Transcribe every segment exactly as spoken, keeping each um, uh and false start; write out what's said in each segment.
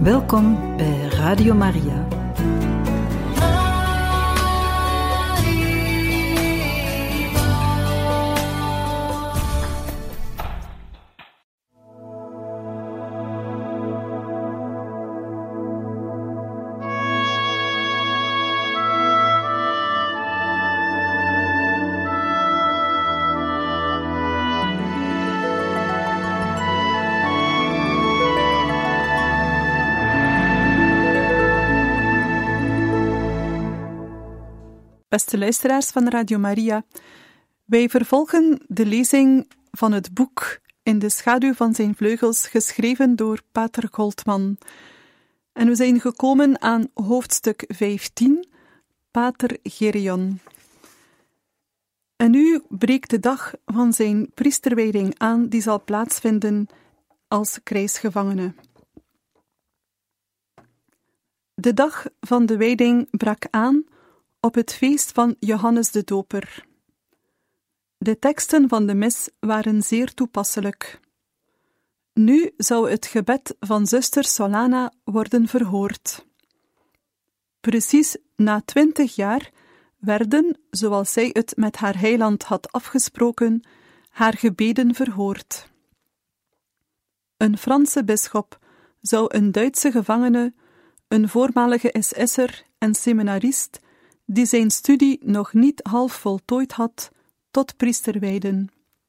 Welkom bij Radio Maria. Beste luisteraars van Radio Maria, wij vervolgen de lezing van het boek In de schaduw van zijn vleugels, geschreven door Pater Goltman. En we zijn gekomen aan hoofdstuk vijftien, Pater Gereon. En nu breekt de dag van zijn priesterwijding aan, die zal plaatsvinden als krijgsgevangene. De dag van de wijding brak aan op het feest van Johannes de Doper. De teksten van de mis waren zeer toepasselijk. Nu zou het gebed van zuster Solana worden verhoord. Precies na twintig jaar werden, zoals zij het met haar heiland had afgesproken, haar gebeden verhoord. Een Franse bisschop zou een Duitse gevangene, een voormalige S S'er en seminarist, die zijn studie nog niet half voltooid had, tot priester wijden.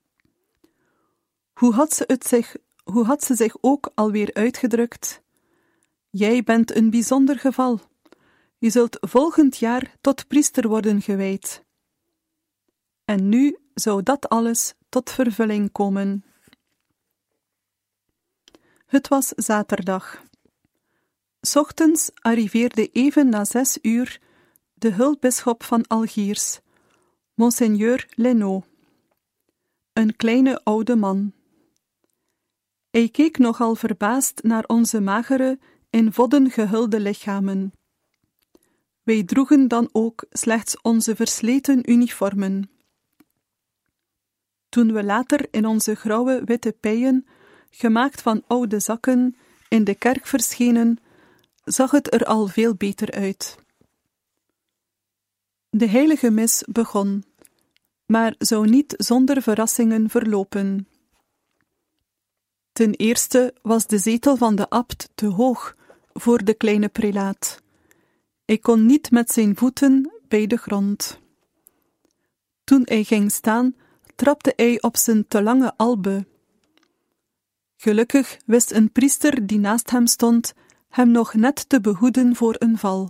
Hoe had ze, het zich, hoe had ze zich ook alweer uitgedrukt? Jij bent een bijzonder geval. Je zult volgend jaar tot priester worden gewijd. En nu zou dat alles tot vervulling komen. Het was zaterdag. 's Ochtends arriveerde even na zes uur de hulpbisschop van Algiers, Monseigneur Leno, een kleine oude man. Hij keek nogal verbaasd naar onze magere, in vodden gehulde lichamen. Wij droegen dan ook slechts onze versleten uniformen. Toen we later in onze grauwe witte pijen, gemaakt van oude zakken, in de kerk verschenen, zag het er al veel beter uit. De heilige mis begon, maar zou niet zonder verrassingen verlopen. Ten eerste was de zetel van de abt te hoog voor de kleine prelaat. Hij kon niet met zijn voeten bij de grond. Toen hij ging staan, trapte hij op zijn te lange albe. Gelukkig wist een priester die naast hem stond hem nog net te behoeden voor een val.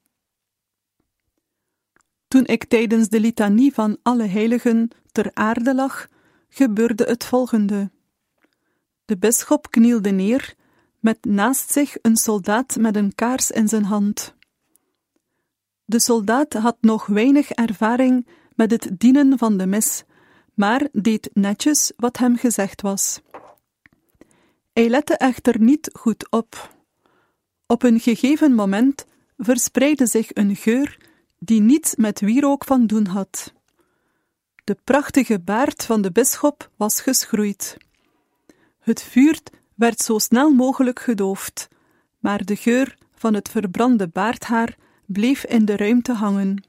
Toen ik tijdens de litanie van alle heiligen ter aarde lag, gebeurde het volgende. De bisschop knielde neer, met naast zich een soldaat met een kaars in zijn hand. De soldaat had nog weinig ervaring met het dienen van de mis, maar deed netjes wat hem gezegd was. Hij lette echter niet goed op. Op een gegeven moment verspreidde zich een geur die niets met wierook van doen had. De prachtige baard van de bisschop was geschroeid. Het vuur werd zo snel mogelijk gedoofd, maar de geur van het verbrande baardhaar bleef in de ruimte hangen.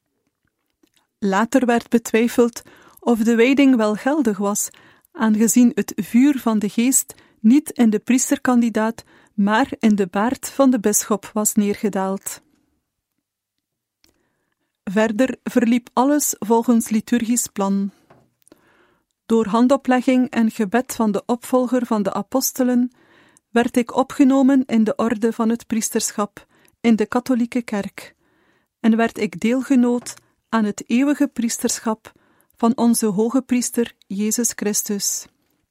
Later werd betwijfeld of de wijding wel geldig was, aangezien het vuur van de geest niet in de priesterkandidaat, maar in de baard van de bisschop was neergedaald. Verder verliep alles volgens liturgisch plan. Door handoplegging en gebed van de opvolger van de apostelen werd ik opgenomen in de orde van het priesterschap in de katholieke kerk en werd ik deelgenoot aan het eeuwige priesterschap van onze hoge priester Jezus Christus.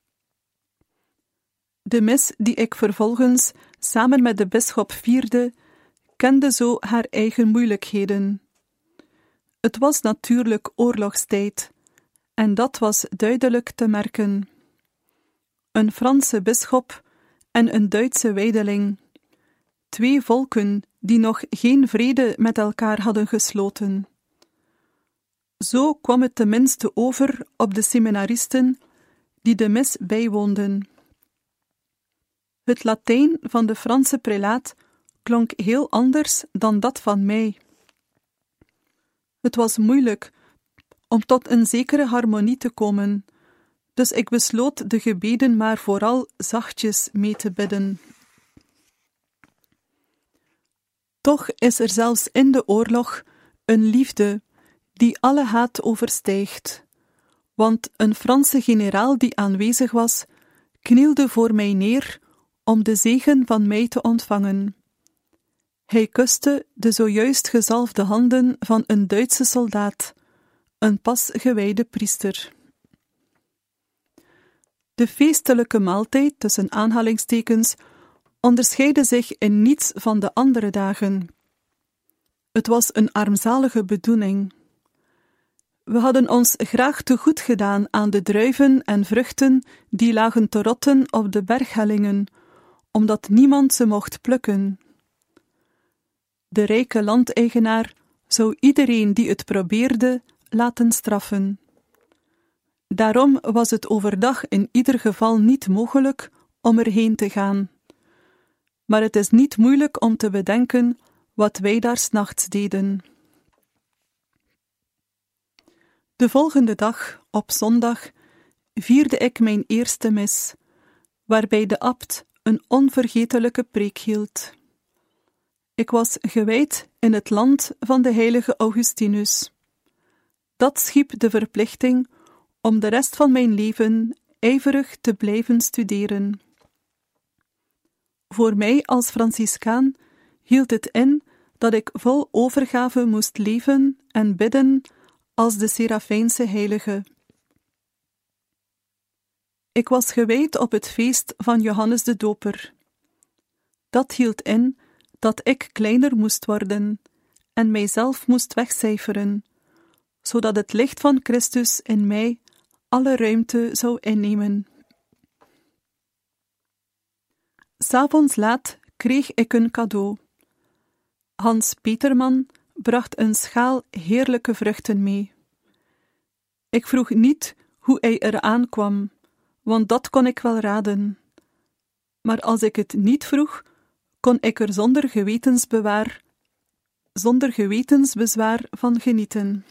De mis die ik vervolgens samen met de bisschop vierde, kende zo haar eigen moeilijkheden. Het was natuurlijk oorlogstijd, en dat was duidelijk te merken. Een Franse bisschop en een Duitse wijdeling, twee volken die nog geen vrede met elkaar hadden gesloten. Zo kwam het tenminste over op de seminaristen die de mis bijwoonden. Het Latijn van de Franse prelaat klonk heel anders dan dat van mij. Het was moeilijk om tot een zekere harmonie te komen, dus ik besloot de gebeden maar vooral zachtjes mee te bidden. Toch is er zelfs in de oorlog een liefde die alle haat overstijgt, want een Franse generaal die aanwezig was, knielde voor mij neer om de zegen van mij te ontvangen. Hij kuste de zojuist gezalfde handen van een Duitse soldaat, een pas gewijde priester. De feestelijke maaltijd, tussen aanhalingstekens, onderscheidde zich in niets van de andere dagen. Het was een armzalige bedoeling. We hadden ons graag te goed gedaan aan de druiven en vruchten die lagen te rotten op de berghellingen, omdat niemand ze mocht plukken. De rijke landeigenaar zou iedereen die het probeerde laten straffen. Daarom was het overdag in ieder geval niet mogelijk om erheen te gaan. Maar het is niet moeilijk om te bedenken wat wij daar 's nachts deden. De volgende dag, op zondag, vierde ik mijn eerste mis, waarbij de abt een onvergetelijke preek hield. Ik was gewijd in het land van de heilige Augustinus. Dat schiep de verplichting om de rest van mijn leven ijverig te blijven studeren. Voor mij als Franciscaan hield het in dat ik vol overgave moest leven en bidden als de Serafijnse heilige. Ik was gewijd op het feest van Johannes de Doper. Dat hield in dat ik kleiner moest worden en mijzelf moest wegcijferen, zodat het licht van Christus in mij alle ruimte zou innemen. 'S Avonds laat kreeg ik een cadeau. Hans Peterman bracht een schaal heerlijke vruchten mee. Ik vroeg niet hoe hij eraan kwam, want dat kon ik wel raden. Maar als ik het niet vroeg, kon ik er zonder gewetensbewaar, zonder gewetensbezwaar van genieten.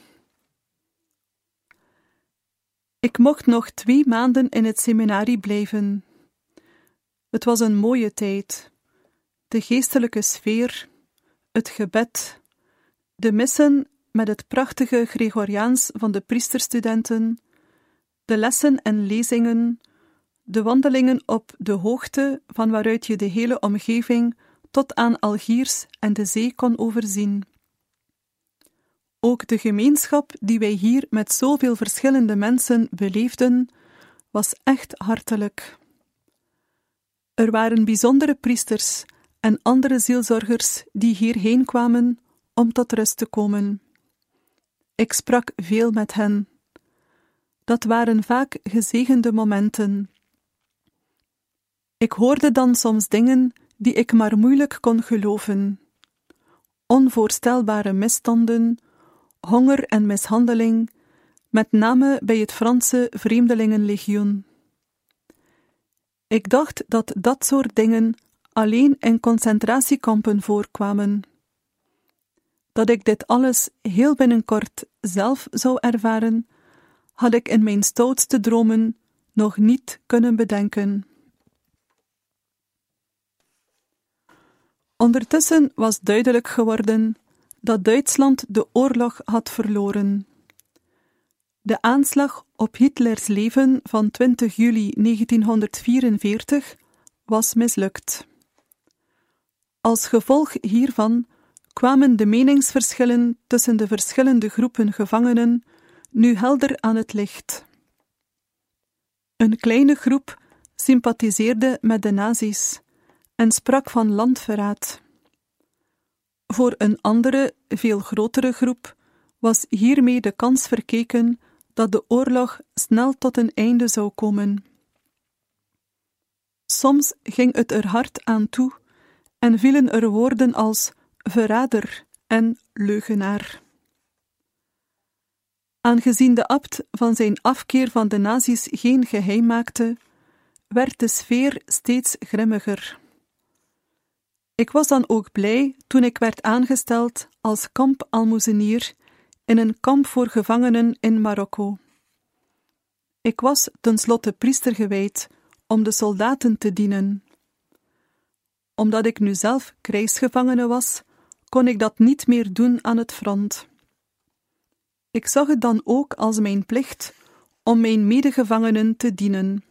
Ik mocht nog twee maanden in het seminarie blijven. Het was een mooie tijd. De geestelijke sfeer, het gebed, de missen met het prachtige Gregoriaans van de priesterstudenten, de lessen en lezingen, de wandelingen op de hoogte van waaruit je de hele omgeving tot aan Algiers en de zee kon overzien. Ook de gemeenschap die wij hier met zoveel verschillende mensen beleefden, was echt hartelijk. Er waren bijzondere priesters en andere zielzorgers die hierheen kwamen om tot rust te komen. Ik sprak veel met hen. Dat waren vaak gezegende momenten. Ik hoorde dan soms dingen die ik maar moeilijk kon geloven. Onvoorstelbare misstanden, honger en mishandeling, met name bij het Franse Vreemdelingenlegioen. Ik dacht dat dat soort dingen alleen in concentratiekampen voorkwamen. Dat ik dit alles heel binnenkort zelf zou ervaren, had ik in mijn stoutste dromen nog niet kunnen bedenken. Ondertussen was duidelijk geworden dat Duitsland de oorlog had verloren. De aanslag op Hitlers leven van twintig juli negentienhonderdvierenveertig was mislukt. Als gevolg hiervan kwamen de meningsverschillen tussen de verschillende groepen gevangenen nu helder aan het licht. Een kleine groep sympathiseerde met de nazi's en sprak van landverraad. Voor een andere, veel grotere groep was hiermee de kans verkeken dat de oorlog snel tot een einde zou komen. Soms ging het er hard aan toe en vielen er woorden als verrader en leugenaar. Aangezien de abt van zijn afkeer van de nazi's geen geheim maakte, werd de sfeer steeds grimmiger. Ik was dan ook blij toen ik werd aangesteld als kampalmoezenier in een kamp voor gevangenen in Marokko. Ik was tenslotte priester gewijd om de soldaten te dienen. Omdat ik nu zelf krijgsgevangene was, kon ik dat niet meer doen aan het front. Ik zag het dan ook als mijn plicht om mijn medegevangenen te dienen.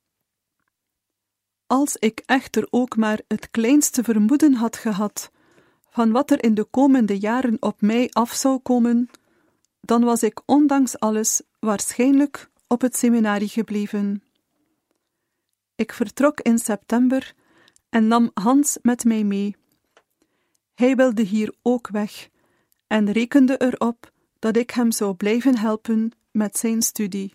Als ik echter ook maar het kleinste vermoeden had gehad van wat er in de komende jaren op mij af zou komen, dan was ik ondanks alles waarschijnlijk op het seminarie gebleven. Ik vertrok in september en nam Hans met mij mee. Hij wilde hier ook weg en rekende erop dat ik hem zou blijven helpen met zijn studie.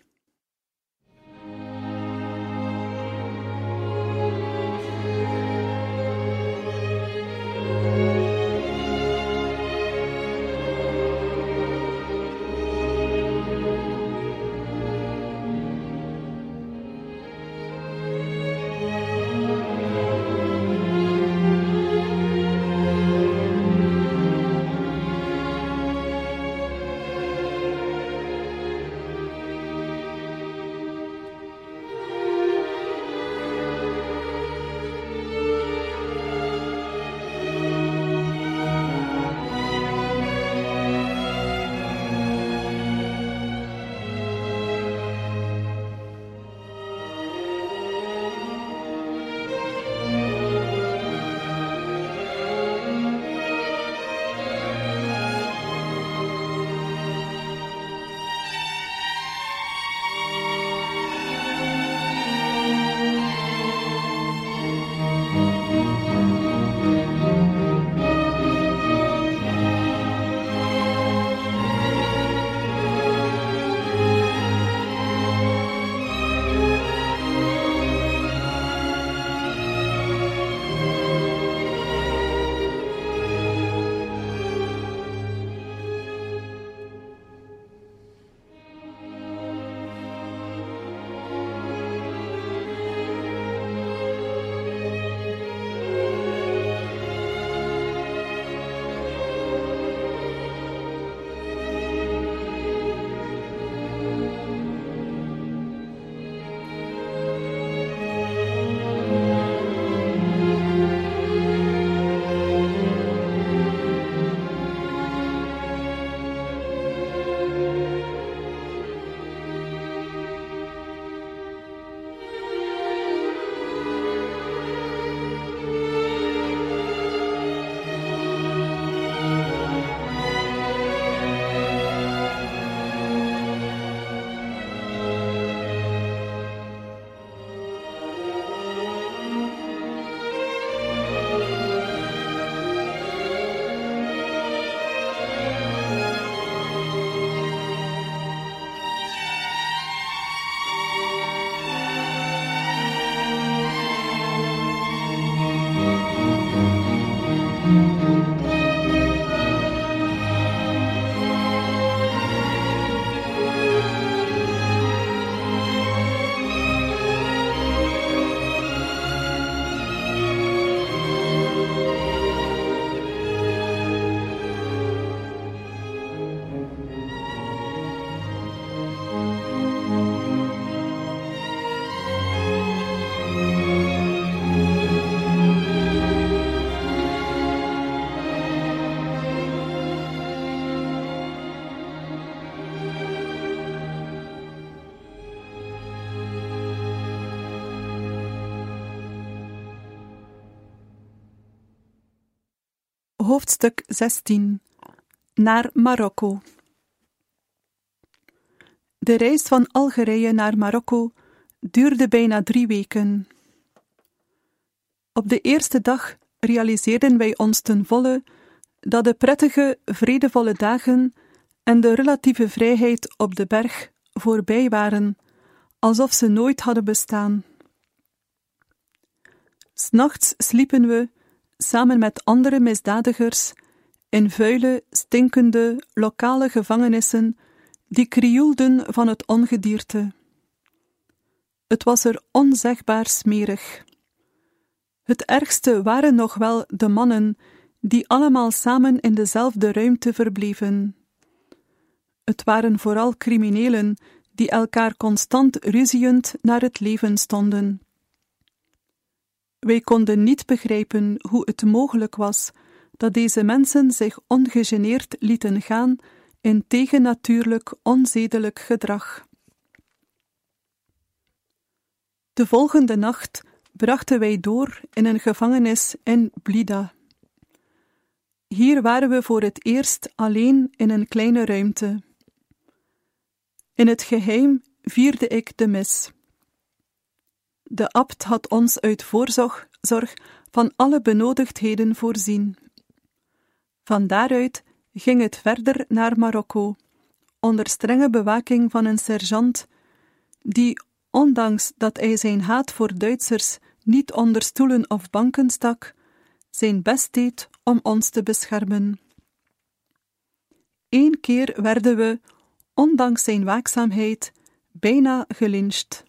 Hoofdstuk zestien. Naar Marokko. De reis van Algerije naar Marokko duurde bijna drie weken. Op de eerste dag realiseerden wij ons ten volle dat de prettige, vredevolle dagen en de relatieve vrijheid op de berg voorbij waren, alsof ze nooit hadden bestaan. 'S Nachts sliepen we, samen met andere misdadigers, in vuile, stinkende, lokale gevangenissen die krioelden van het ongedierte. Het was er onzegbaar smerig. Het ergste waren nog wel de mannen, die allemaal samen in dezelfde ruimte verbleven. Het waren vooral criminelen, die elkaar constant ruziënd naar het leven stonden. Wij konden niet begrijpen hoe het mogelijk was dat deze mensen zich ongegeneerd lieten gaan in tegennatuurlijk onzedelijk gedrag. De volgende nacht brachten wij door in een gevangenis in Blida. Hier waren we voor het eerst alleen in een kleine ruimte. In het geheim vierde ik de mis. De abt had ons uit voorzorg zorg van alle benodigdheden voorzien. Van daaruit ging het verder naar Marokko, onder strenge bewaking van een sergeant, die, ondanks dat hij zijn haat voor Duitsers niet onder stoelen of banken stak, zijn best deed om ons te beschermen. Eén keer werden we, ondanks zijn waakzaamheid, bijna gelyncht.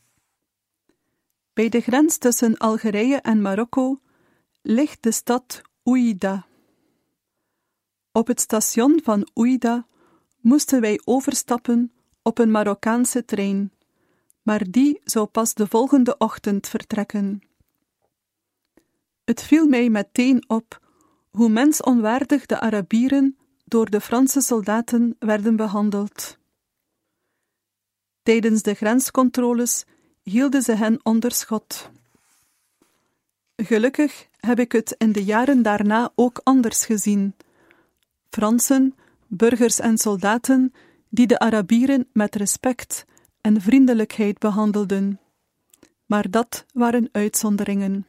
Bij de grens tussen Algerije en Marokko ligt de stad Ouidah. Op het station van Ouidah moesten wij overstappen op een Marokkaanse trein, maar die zou pas de volgende ochtend vertrekken. Het viel mij meteen op hoe mensonwaardig de Arabieren door de Franse soldaten werden behandeld. Tijdens de grenscontroles hielden ze hen onder schot. Gelukkig heb ik het in de jaren daarna ook anders gezien. Fransen, burgers en soldaten die de Arabieren met respect en vriendelijkheid behandelden. Maar dat waren uitzonderingen.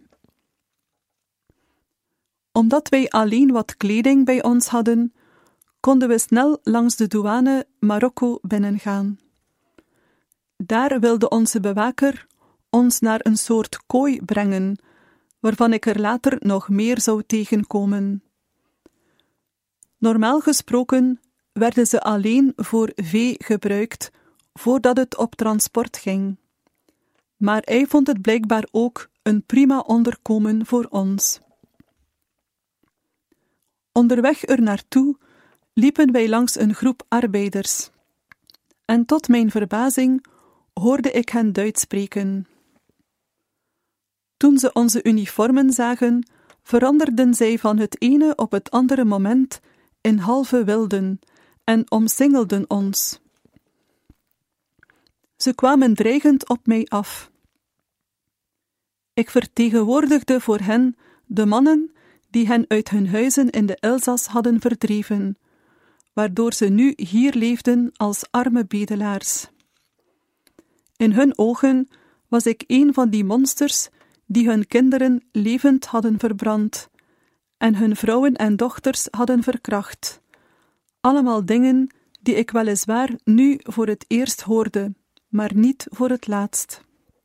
Omdat wij alleen wat kleding bij ons hadden, konden we snel langs de douane Marokko binnengaan. Daar wilde onze bewaker ons naar een soort kooi brengen, waarvan ik er later nog meer zou tegenkomen. Normaal gesproken werden ze alleen voor vee gebruikt, voordat het op transport ging. Maar hij vond het blijkbaar ook een prima onderkomen voor ons. Onderweg er naartoe liepen wij langs een groep arbeiders. En tot mijn verbazing hoorde ik hen Duits spreken. Toen ze onze uniformen zagen, veranderden zij van het ene op het andere moment in halve wilden en omsingelden ons. Ze kwamen dreigend op mij af. Ik vertegenwoordigde voor hen de mannen die hen uit hun huizen in de Elzas hadden verdreven, waardoor ze nu hier leefden als arme bedelaars. In hun ogen was ik een van die monsters die hun kinderen levend hadden verbrand en hun vrouwen en dochters hadden verkracht. Allemaal dingen die ik weliswaar nu voor het eerst hoorde, maar niet voor het laatst.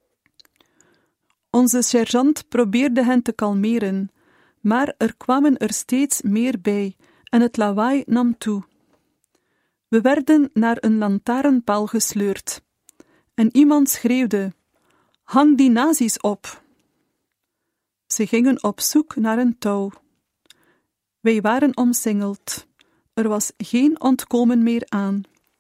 Onze sergeant probeerde hen te kalmeren, maar er kwamen er steeds meer bij en het lawaai nam toe. We werden naar een lantaarnpaal gesleurd en iemand schreeuwde: "Hang die nazi's op!" Ze gingen op zoek naar een touw. Wij waren omsingeld. Er was geen ontkomen meer aan.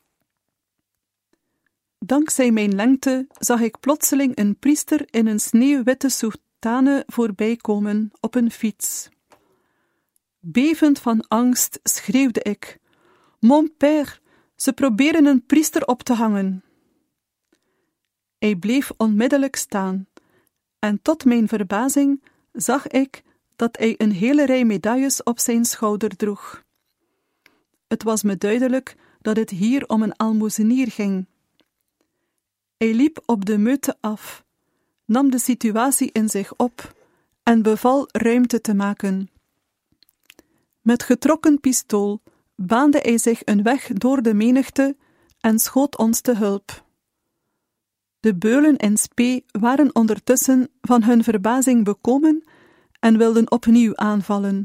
Dankzij mijn lengte zag ik plotseling een priester in een sneeuwwitte soutane voorbij komen op een fiets. Bevend van angst schreeuwde ik: "Mon père, ze proberen een priester op te hangen." Hij bleef onmiddellijk staan, en tot mijn verbazing zag ik dat hij een hele rij medailles op zijn schouder droeg. Het was me duidelijk dat het hier om een aalmoezenier ging. Hij liep op de meute af, nam de situatie in zich op en beval ruimte te maken. Met getrokken pistool baande hij zich een weg door de menigte en schoot ons te hulp. De beulen in spe waren ondertussen van hun verbazing bekomen en wilden opnieuw aanvallen.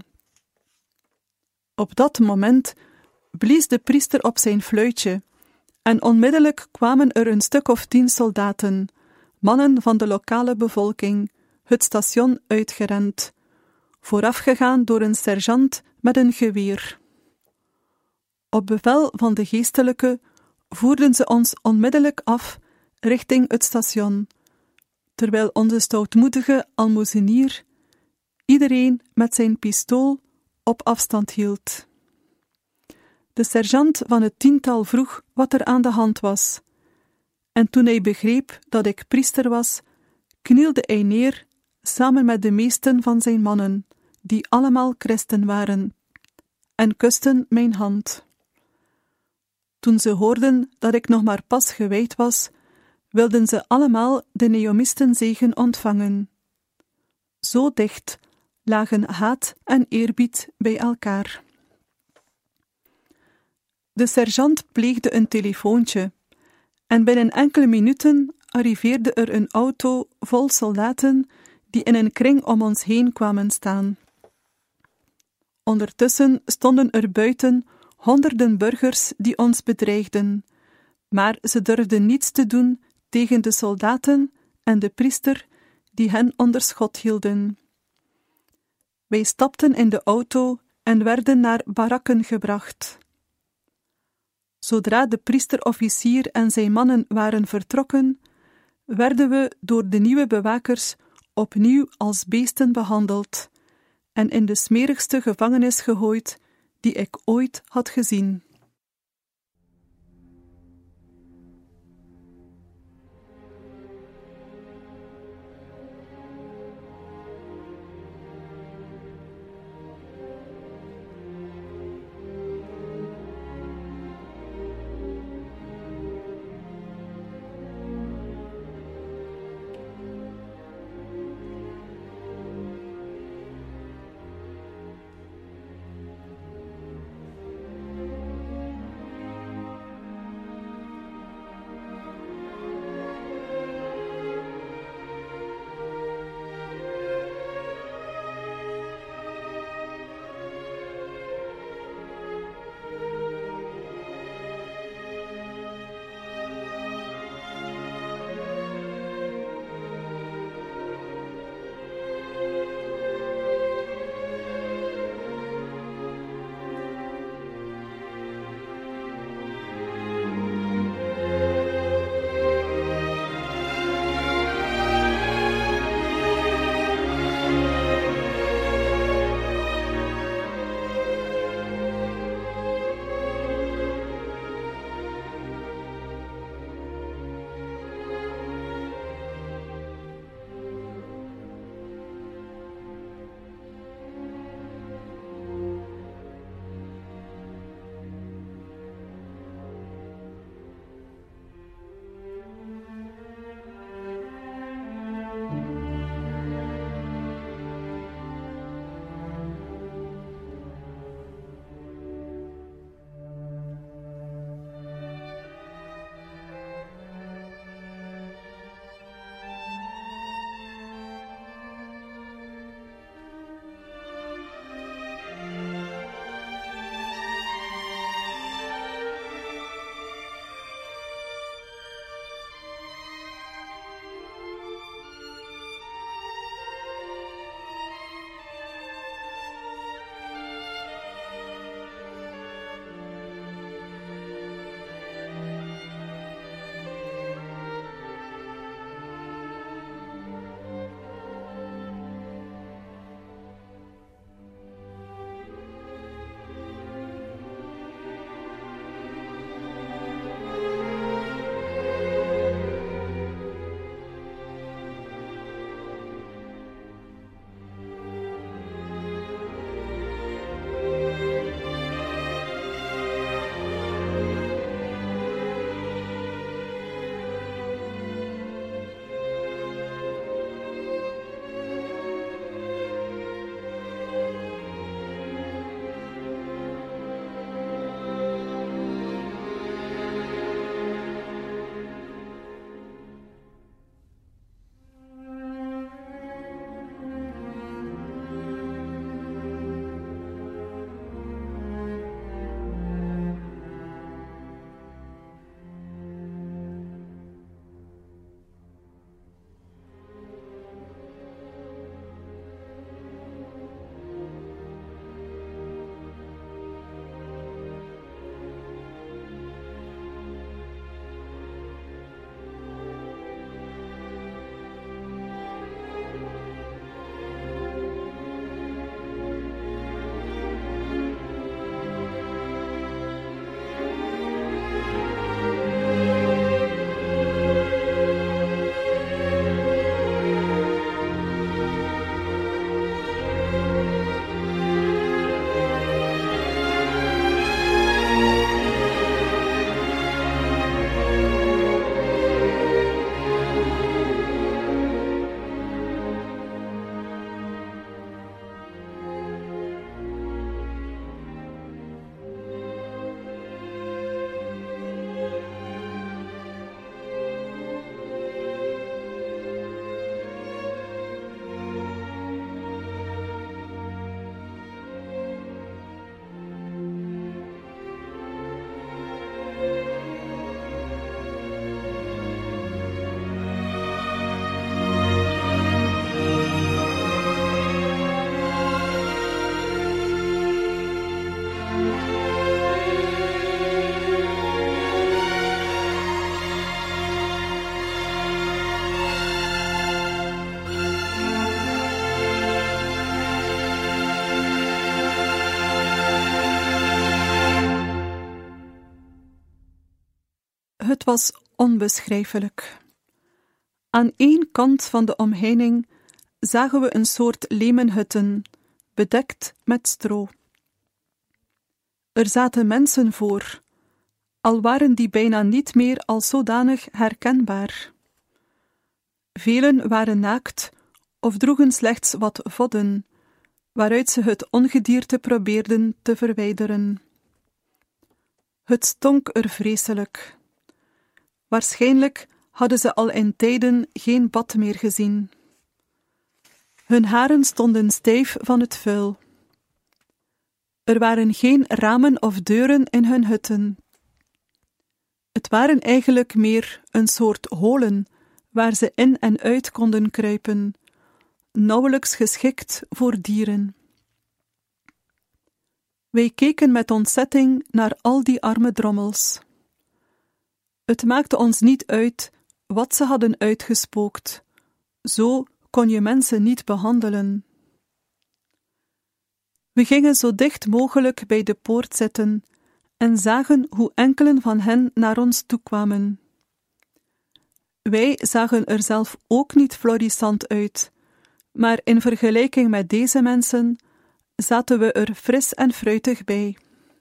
Op dat moment blies de priester op zijn fluitje en onmiddellijk kwamen er een stuk of tien soldaten, mannen van de lokale bevolking, het station uitgerend, voorafgegaan door een sergeant met een geweer. Op bevel van de geestelijke voerden ze ons onmiddellijk af richting het station, terwijl onze stoutmoedige almozenier iedereen met zijn pistool op afstand hield. De sergeant van het tiental vroeg wat er aan de hand was, en toen hij begreep dat ik priester was, knielde hij neer samen met de meesten van zijn mannen, die allemaal christen waren, en kusten mijn hand. Toen ze hoorden dat ik nog maar pas gewijd was, wilden ze allemaal de neomistenzegen ontvangen. Zo dicht lagen haat en eerbied bij elkaar. De sergeant pleegde een telefoontje, en binnen enkele minuten arriveerde er een auto vol soldaten die in een kring om ons heen kwamen staan. Ondertussen stonden er buiten honderden burgers die ons bedreigden, maar ze durfden niets te doen tegen de soldaten en de priester die hen onder schot hielden. Wij stapten in de auto en werden naar barakken gebracht. Zodra de priesterofficier en zijn mannen waren vertrokken, werden we door de nieuwe bewakers opnieuw als beesten behandeld en in de smerigste gevangenis gegooid die ik ooit had gezien. was onbeschrijfelijk. Aan één kant van de omheining zagen we een soort lemenhutten, bedekt met stro. Er zaten mensen voor, al waren die bijna niet meer als zodanig herkenbaar. Velen waren naakt of droegen slechts wat vodden, waaruit ze het ongedierte probeerden te verwijderen. Het stonk er vreselijk. Waarschijnlijk hadden ze al in tijden geen bad meer gezien. Hun haren stonden stijf van het vuil. Er waren geen ramen of deuren in hun hutten. Het waren eigenlijk meer een soort holen waar ze in en uit konden kruipen, nauwelijks geschikt voor dieren. Wij keken met ontzetting naar al die arme drommels. Het maakte ons niet uit wat ze hadden uitgespookt. Zo kon je mensen niet behandelen. We gingen zo dicht mogelijk bij de poort zitten en zagen hoe enkelen van hen naar ons toekwamen. Wij zagen er zelf ook niet florissant uit, maar in vergelijking met deze mensen zaten we er fris en fruitig bij.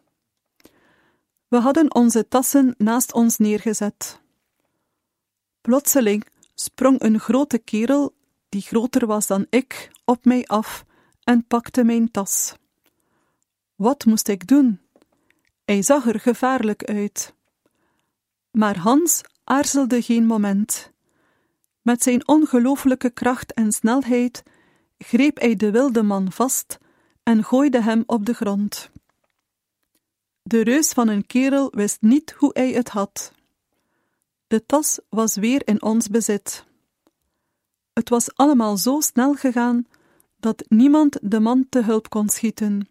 We hadden onze tassen naast ons neergezet. Plotseling sprong een grote kerel, die groter was dan ik, op mij af en pakte mijn tas. Wat moest ik doen? Hij zag er gevaarlijk uit. Maar Hans aarzelde geen moment. Met zijn ongelooflijke kracht en snelheid greep hij de wilde man vast en gooide hem op de grond. De reus van een kerel wist niet hoe hij het had. De tas was weer in ons bezit. Het was allemaal zo snel gegaan dat niemand de man te hulp kon schieten.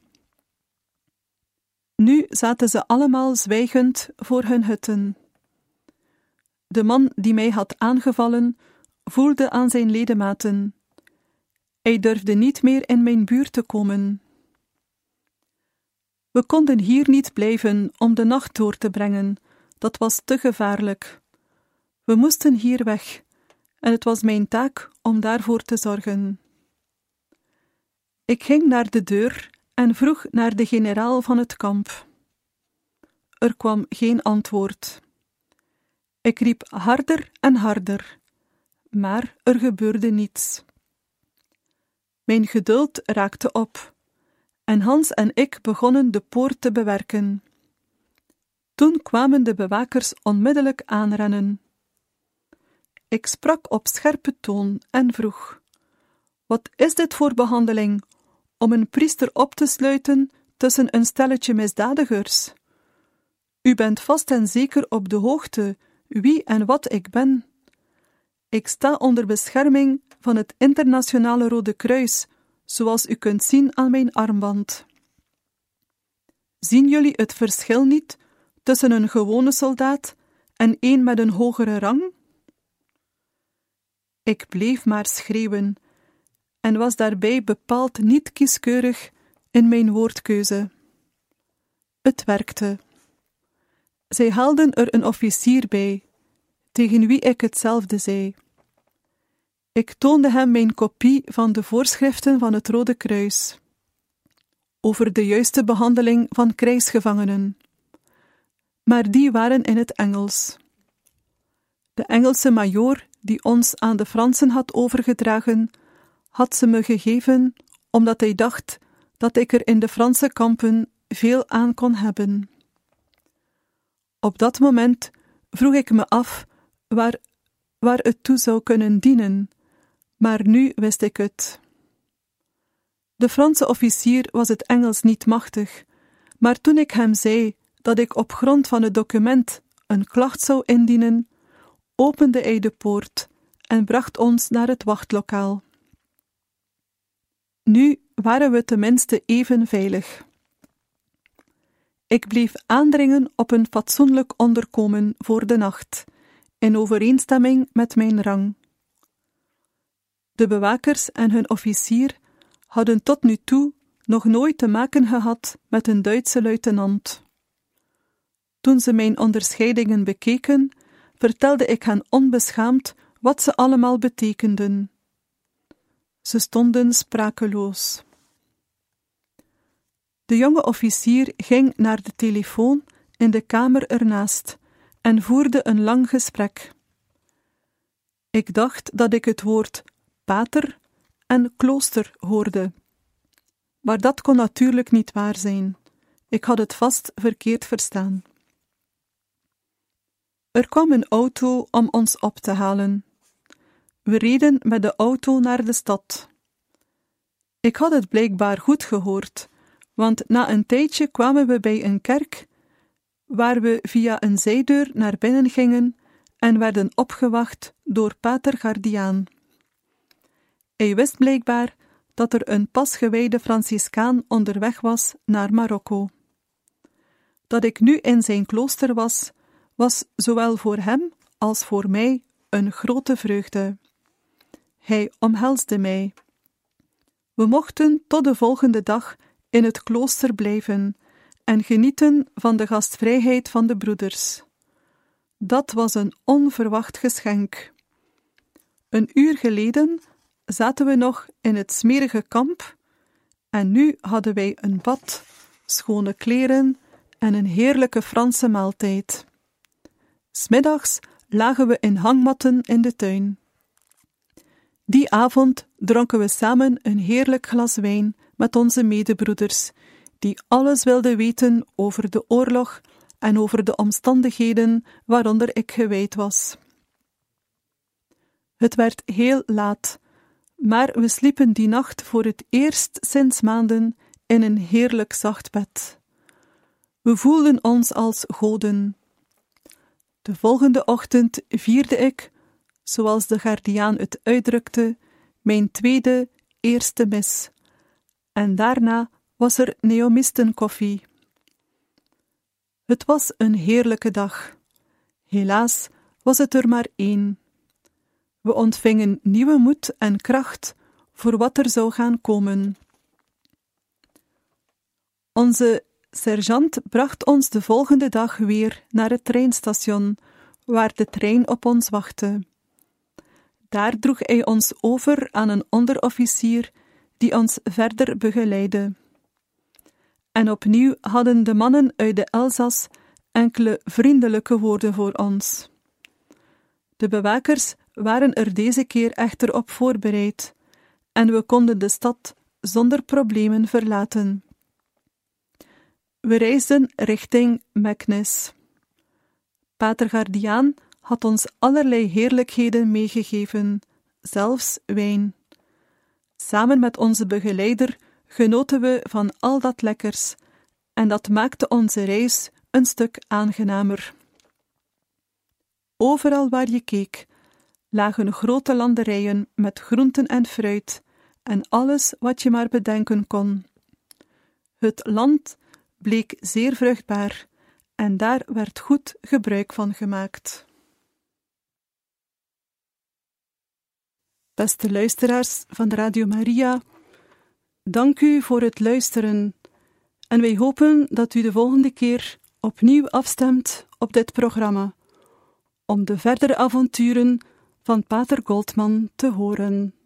Nu zaten ze allemaal zwijgend voor hun hutten. De man die mij had aangevallen voelde aan zijn ledematen. Hij durfde niet meer in mijn buurt te komen. We konden hier niet blijven om de nacht door te brengen, dat was te gevaarlijk. We moesten hier weg, en het was mijn taak om daarvoor te zorgen. Ik ging naar de deur en vroeg naar de generaal van het kamp. Er kwam geen antwoord. Ik riep harder en harder, maar er gebeurde niets. Mijn geduld raakte op, en Hans en ik begonnen de poort te bewerken. Toen kwamen de bewakers onmiddellijk aanrennen. Ik sprak op scherpe toon en vroeg: wat is dit voor behandeling, om een priester op te sluiten tussen een stelletje misdadigers? U bent vast en zeker op de hoogte wie en wat ik ben. Ik sta onder bescherming van het Internationale Rode Kruis, zoals u kunt zien aan mijn armband. Zien jullie het verschil niet tussen een gewone soldaat en een met een hogere rang? Ik bleef maar schreeuwen en was daarbij bepaald niet kieskeurig in mijn woordkeuze. Het werkte. Zij haalden er een officier bij, tegen wie ik hetzelfde zei. Ik toonde hem mijn kopie van de voorschriften van het Rode Kruis over de juiste behandeling van krijgsgevangenen, maar die waren in het Engels. De Engelse majoor die ons aan de Fransen had overgedragen, had ze me gegeven omdat hij dacht dat ik er in de Franse kampen veel aan kon hebben. Op dat moment vroeg ik me af waar, waar het toe zou kunnen dienen, maar nu wist ik het. De Franse officier was het Engels niet machtig, maar toen ik hem zei dat ik op grond van het document een klacht zou indienen, opende hij de poort en bracht ons naar het wachtlokaal. Nu waren we tenminste even veilig. Ik bleef aandringen op een fatsoenlijk onderkomen voor de nacht, in overeenstemming met mijn rang. De bewakers en hun officier hadden tot nu toe nog nooit te maken gehad met een Duitse luitenant. Toen ze mijn onderscheidingen bekeken, vertelde ik hen onbeschaamd wat ze allemaal betekenden. Ze stonden sprakeloos. De jonge officier ging naar de telefoon in de kamer ernaast en voerde een lang gesprek. Ik dacht dat ik het woord pater en klooster hoorde. Maar dat kon natuurlijk niet waar zijn. Ik had het vast verkeerd verstaan. Er kwam een auto om ons op te halen. We reden met de auto naar de stad. Ik had het blijkbaar goed gehoord, want na een tijdje kwamen we bij een kerk, waar we via een zijdeur naar binnen gingen en werden opgewacht door pater Gardiaan. Hij wist blijkbaar dat er een pasgewijde Franciscaan onderweg was naar Marokko. Dat ik nu in zijn klooster was, was zowel voor hem als voor mij een grote vreugde. Hij omhelsde mij. We mochten tot de volgende dag in het klooster blijven en genieten van de gastvrijheid van de broeders. Dat was een onverwacht geschenk. Een uur geleden zaten we nog in het smerige kamp en nu hadden wij een bad, schone kleren en een heerlijke Franse maaltijd. 'S Middags lagen we in hangmatten in de tuin. Die avond dronken we samen een heerlijk glas wijn met onze medebroeders, die alles wilden weten over de oorlog en over de omstandigheden waaronder ik gewijd was. Het werd heel laat, maar we sliepen die nacht voor het eerst sinds maanden in een heerlijk zacht bed. We voelden ons als goden. De volgende ochtend vierde ik, zoals de Gardiaan het uitdrukte, mijn tweede, eerste mis. En daarna was er neomistenkoffie. Het was een heerlijke dag. Helaas was het er maar één. We ontvingen nieuwe moed en kracht voor wat er zou gaan komen. Onze sergeant bracht ons de volgende dag weer naar het treinstation, waar de trein op ons wachtte. Daar droeg hij ons over aan een onderofficier die ons verder begeleidde. En opnieuw hadden de mannen uit de Elzas enkele vriendelijke woorden voor ons. De bewakers waren er deze keer echter op voorbereid en we konden de stad zonder problemen verlaten. We reisden richting Meknes. Pater Gardiaan had ons allerlei heerlijkheden meegegeven, zelfs wijn. Samen met onze begeleider genoten we van al dat lekkers en dat maakte onze reis een stuk aangenamer. Overal waar je keek, lagen grote landerijen met groenten en fruit en alles wat je maar bedenken kon. Het land bleek zeer vruchtbaar en daar werd goed gebruik van gemaakt. Beste luisteraars van Radio Maria, dank u voor het luisteren en wij hopen dat u de volgende keer opnieuw afstemt op dit programma, om de verdere avonturen van Pater Goldman te horen.